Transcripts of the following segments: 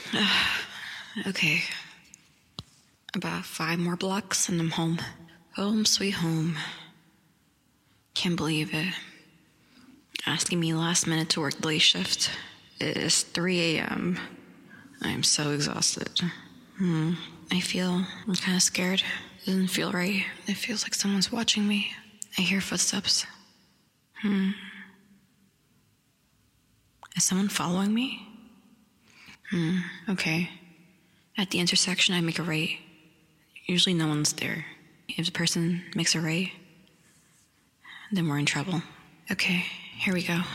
Okay. About 5 more blocks and I'm home. Home sweet home. Can't believe it. Asking me last minute to work the late shift. It is 3 a.m. I am so exhausted. I'm kind of scared. It doesn't feel right. It feels like someone's watching me. I hear footsteps. Is someone following me? Okay. At the intersection, I make a right. Usually no one's there. If the person makes a right, then we're in trouble. Okay, here we go.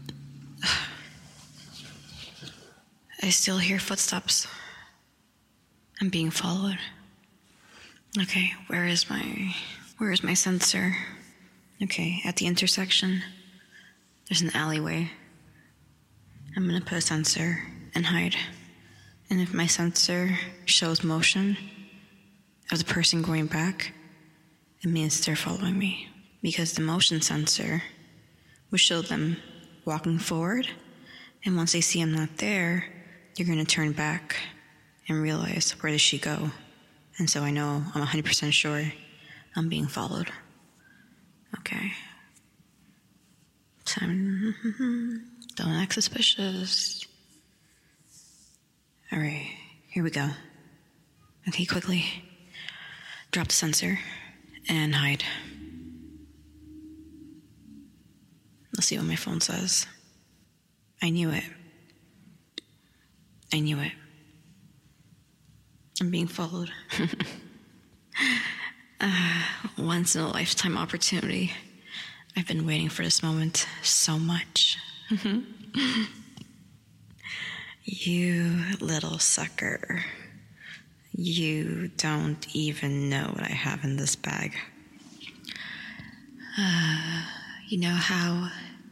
I still hear footsteps. I'm being followed. Okay, where is my sensor? Okay, at the intersection, there's an alleyway. I'm gonna put a sensor and hide. And if my sensor shows motion of the person going back, it means they're following me. Because the motion sensor will show them walking forward, and once they see I'm not there, they're gonna turn back and realize, where did she go? And so I know, I'm 100% sure I'm being followed. Okay. Don't act suspicious. All right, here we go. Okay, quickly. Drop the sensor and hide. Let's see what my phone says. I knew it. I'm being followed. Once in a lifetime opportunity. I've been waiting for this moment so much. You little sucker. You don't even know what I have in this bag. You know how?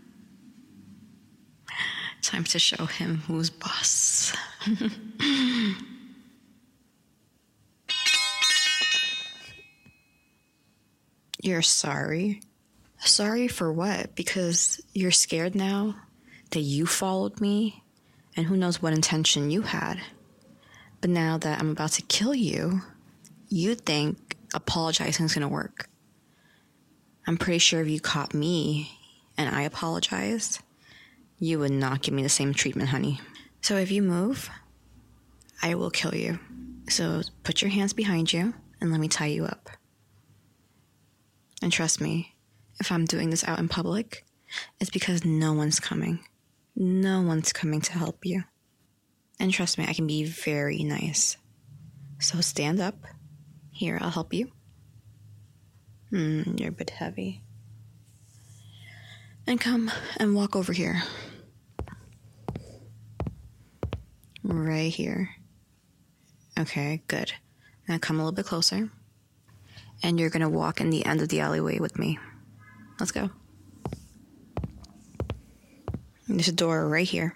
Time to show him who's boss. You're sorry? Sorry for what? Because you're scared now that you followed me, and who knows what intention you had. But now that I'm about to kill you, you think apologizing is going to work. I'm pretty sure if you caught me and I apologized, you would not give me the same treatment, honey. So if you move, I will kill you. So put your hands behind you and let me tie you up. And trust me, if I'm doing this out in public, it's because no one's coming. No one's coming to help you. And trust me, I can be very nice. So stand up. Here, I'll help you. You're a bit heavy. And come and walk over here. Right here. Okay, good. Now come a little bit closer. And you're going to walk in the end of the alleyway with me. Let's go. There's a door right here.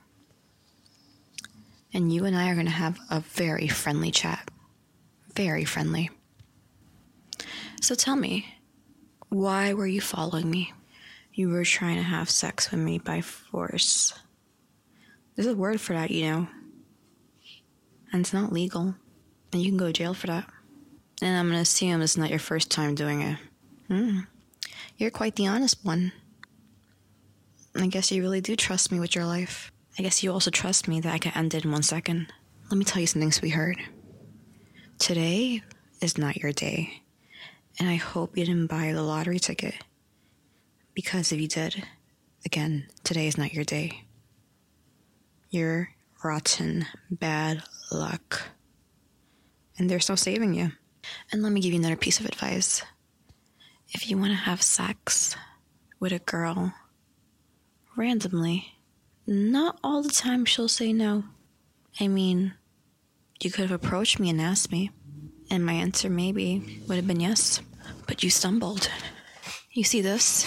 And you and I are going to have a very friendly chat. Very friendly. So tell me, why were you following me? You were trying to have sex with me by force. There's a word for that, you know. And it's not legal. And you can go to jail for that. And I'm going to assume it's not your first time doing it. You're quite the honest one. I guess you really do trust me with your life. I guess you also trust me that I can end it in 1 second. Let me tell you something, sweetheart. Today is not your day. And I hope you didn't buy the lottery ticket. Because if you did, again, today is not your day. You're rotten bad luck. And there's no saving you. And let me give you another piece of advice. If you want to have sex with a girl randomly, not all the time she'll say no. I mean, you could have approached me and asked me, and my answer maybe would have been yes. But you stumbled. You see this?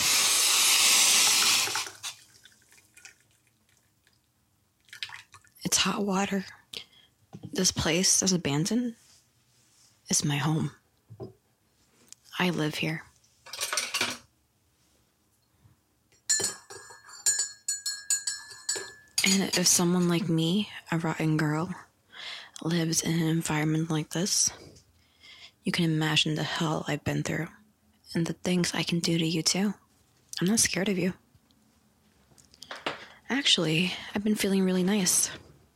It's hot water. This place that's abandoned is my home. I live here. And if someone like me, a rotten girl, lives in an environment like this, you can imagine the hell I've been through and the things I can do to you too. I'm not scared of you. Actually, I've been feeling really nice.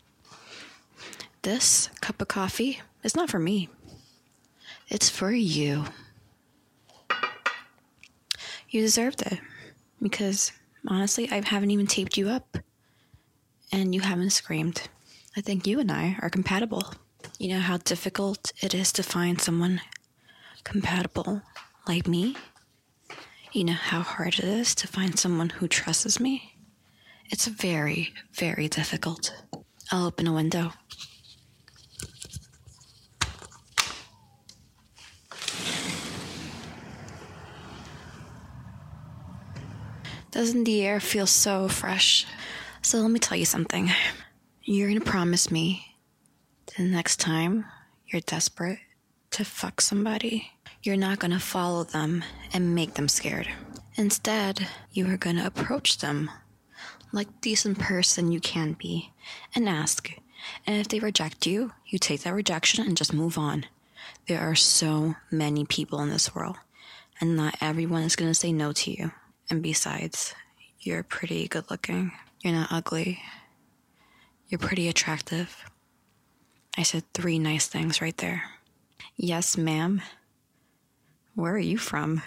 This cup of coffee is not for me. It's for you. You deserved it because, honestly, I haven't even taped you up and you haven't screamed. I think you and I are compatible. You know how difficult it is to find someone compatible like me? You know how hard it is to find someone who trusts me? It's very, very difficult. I'll open a window. Doesn't the air feel so fresh? So let me tell you something. You're gonna promise me the next time you're desperate to fuck somebody, you're not gonna follow them and make them scared. Instead, you are gonna approach them like the decent person you can be and ask. And if they reject you, you take that rejection and just move on. There are so many people in this world, and not everyone is gonna say no to you. And besides, you're pretty good looking. You're not ugly. You're pretty attractive. I said 3 nice things right there. Yes, ma'am. Where are you from?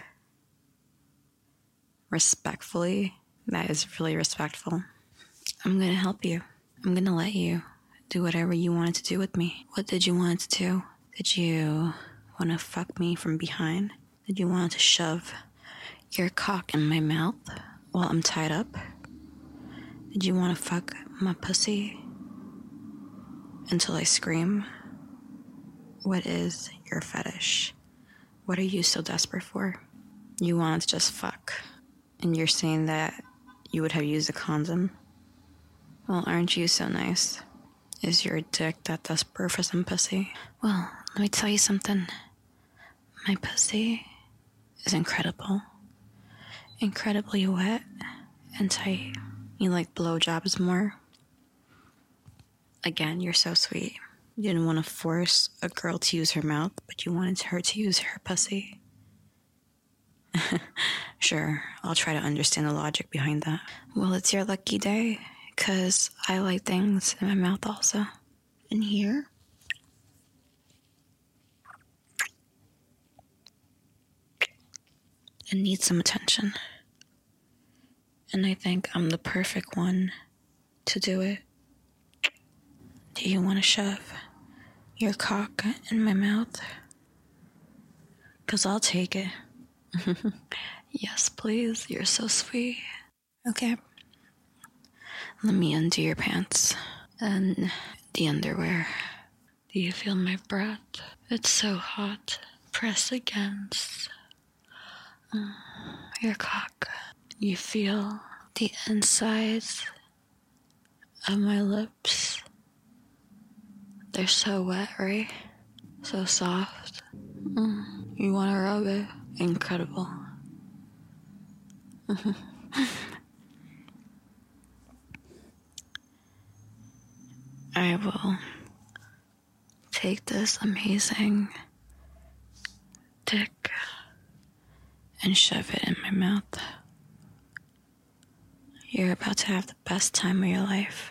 Respectfully, that is really respectful. I'm gonna help you. I'm gonna let you do whatever you wanted to do with me. What did you want to do? Did you want to fuck me from behind? Did you want to shove your cock in my mouth while I'm tied up? Did you want to fuck my pussy until I scream? What is your fetish? What are you so desperate for? You want to just fuck, and you're saying that you would have used a condom? Well, aren't you so nice? Is your dick that desperate for some pussy? Well, let me tell you something. My pussy is incredible. Incredibly wet and tight. You like blowjobs more? Again, you're so sweet. You didn't want to force a girl to use her mouth, but you wanted her to use her pussy. Sure, I'll try to understand the logic behind that. Well, it's your lucky day, because I like things in my mouth also. And here? It needs some attention. And I think I'm the perfect one to do it. Do you want to shove your cock in my mouth? 'Cause I'll take it. Yes, please. You're so sweet. Okay. Let me undo your pants and the underwear. Do you feel my breath? It's so hot. Press against your cock. You feel the insides of my lips. They're so wet, right? So soft. You want to rub it? Incredible. I will take this amazing dick and shove it in my mouth. You're about to have the best time of your life.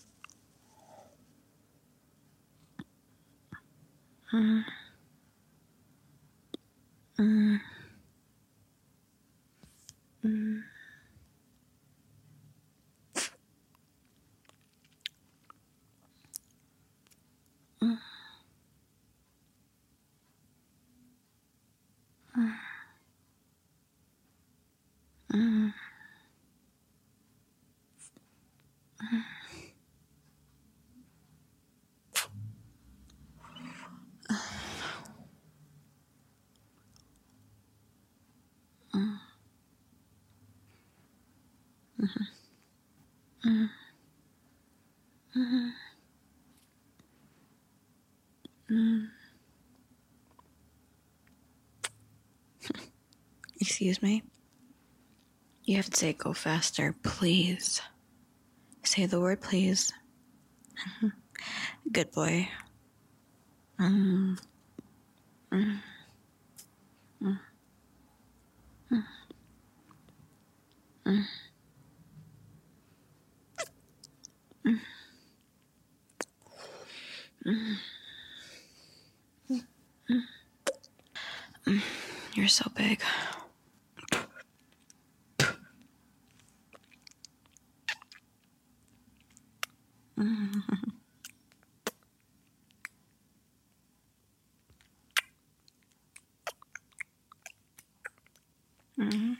Excuse me? You have to say go faster, please. Say the word, please. Good boy. Mm. Mm. Mm. Mm. Mm. Mm. Mm. Mm. You're so big. Mm. Mm.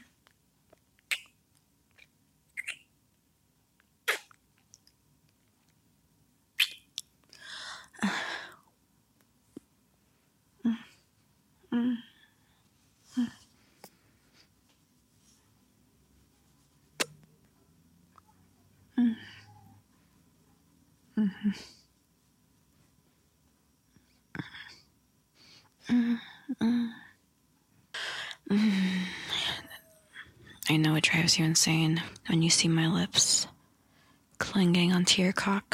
Mm. Mm. Mm. Mm. Mm. Mm. I know it drives you insane when you see my lips clinging onto your cock.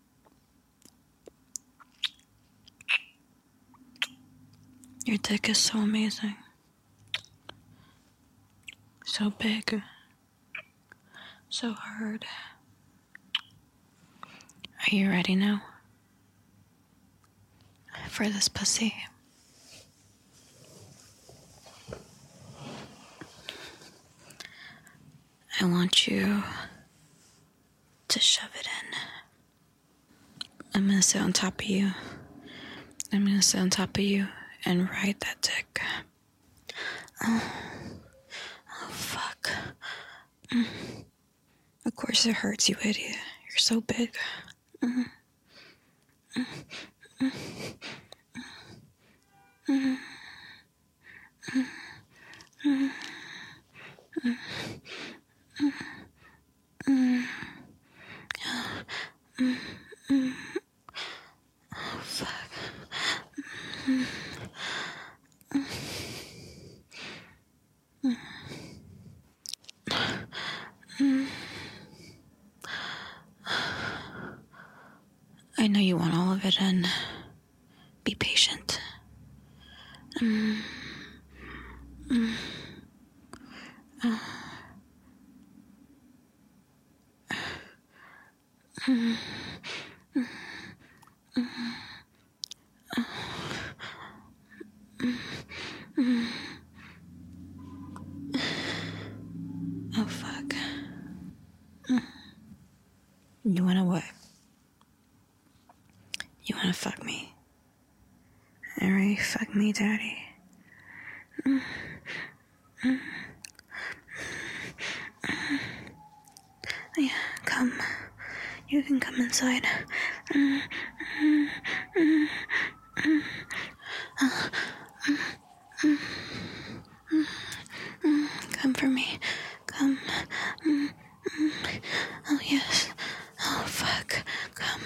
Your dick is so amazing. So big. So hard. Are you ready now? For this pussy? I want you to shove it in. I'm gonna sit on top of you. I'm gonna sit on top of you and ride that dick. Oh, fuck. Of course it hurts, you idiot. You're so big. Oh, fuck. I know you want all of it in. Be patient. Oh, fuck. You wanna what? You wanna fuck me? Alright, fuck me, daddy. Yeah, come. You can come inside. Come for me. Come. Oh, yes. Oh, fuck. Come.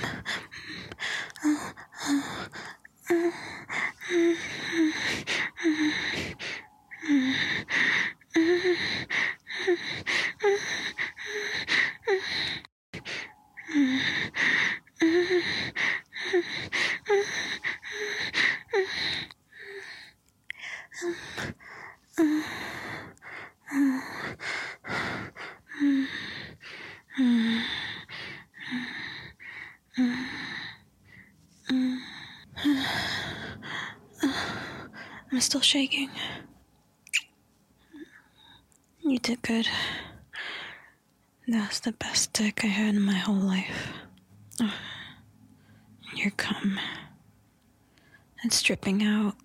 I'm still shaking. You did good. That's the best dick I had in my whole life. Oh, your cum. It's dripping out.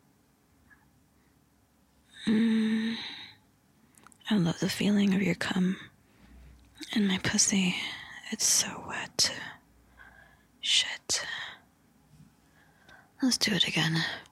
I love the feeling of your cum in my pussy. It's so wet. Shit. Let's do it again.